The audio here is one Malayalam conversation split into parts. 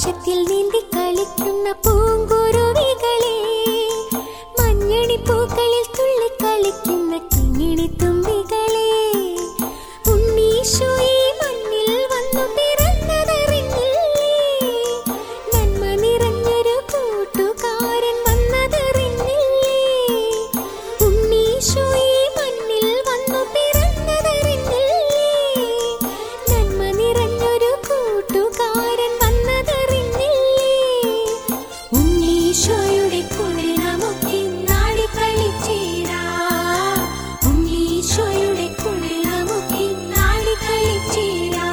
ആകാശത്തിൽ നീന്തി കളിക്കുന്ന പൂങ്കുരുവികളെ, മഞ്ഞണി പൂക്കളിൽ തുള്ളി കളിക്കുന്ന കിങ്ങിണി തുമ്പികളെ, ഉണ്ണീശോ ഈ മണ്ണിൽ വന്നു പിറന്നതറിഞ്ഞില്ലേ? നന്മ നിറഞ്ഞൊരു കൂട്ടുകാരൻ വന്നതറിഞ്ഞില്ലേ? ഉണ്ണീശോ ഈ മണ്ണിൽ വന്നു പിറന്നതറിഞ്ഞില്ലേ? നന്മ നിറഞ്ഞൊരു കൂട്ടുകാരൻ വന്നതറിഞ്ഞില്ലേ? ഉണ്ണീശോയുടെ കൂടെ നമുക്കിന്നാടി കളിച്ചിടാം. ഉണ്ണീശോയുടെ കൂടെ നമുക്കിന്നാടി കളിച്ചിടാം.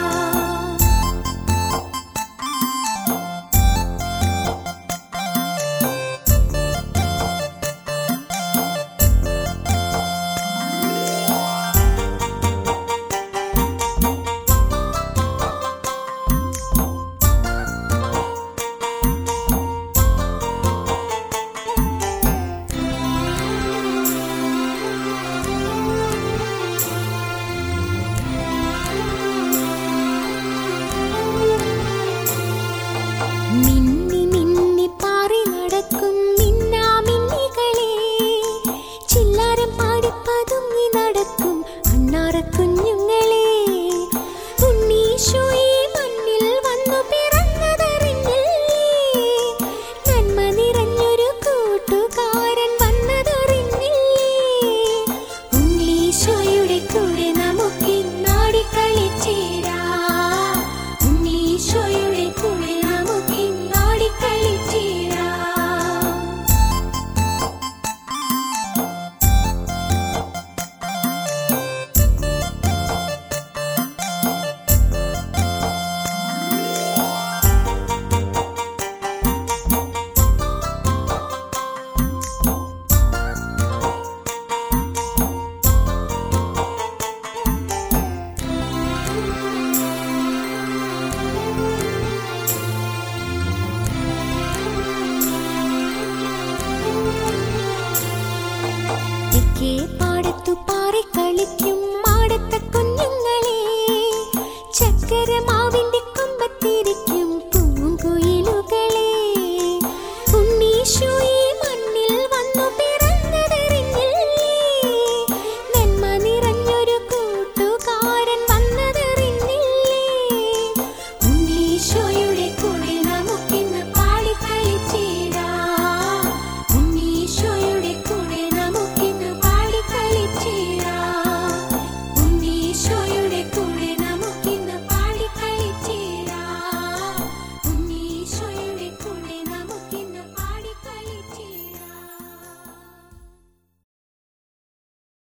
മിന്നി മിന്നി പാറി നടക്കും മിന്നാമിന്നികളെ, ചില്ലാരം പാടി പതുങ്ങി നടക്കും അണ്ണാറക്കുഞ്ഞുങ്ങളെ, ഉണ്ണീശോ ഈ മണ്ണിൽ വന്നു പിറന്നതറിഞ്ഞില്ലേ? നന്മ നിറഞ്ഞൊരു കൂട്ടുകാരൻ വന്നതറിഞ്ഞില്ലേ? ഉണ്ണീശോയുടെ കൂടെ നമുക്കിന്നാടി കളിച്ചിടാം. ഉണ്ണീശോയുടെ കൂടെ നമുക്കിന്നാടി കളിച്ചിടാം. തെക്കേ പാടത്തു പാറി കളിക്കും മാടത്ത കുഞ്ഞുങ്ങളെ, ചക്കര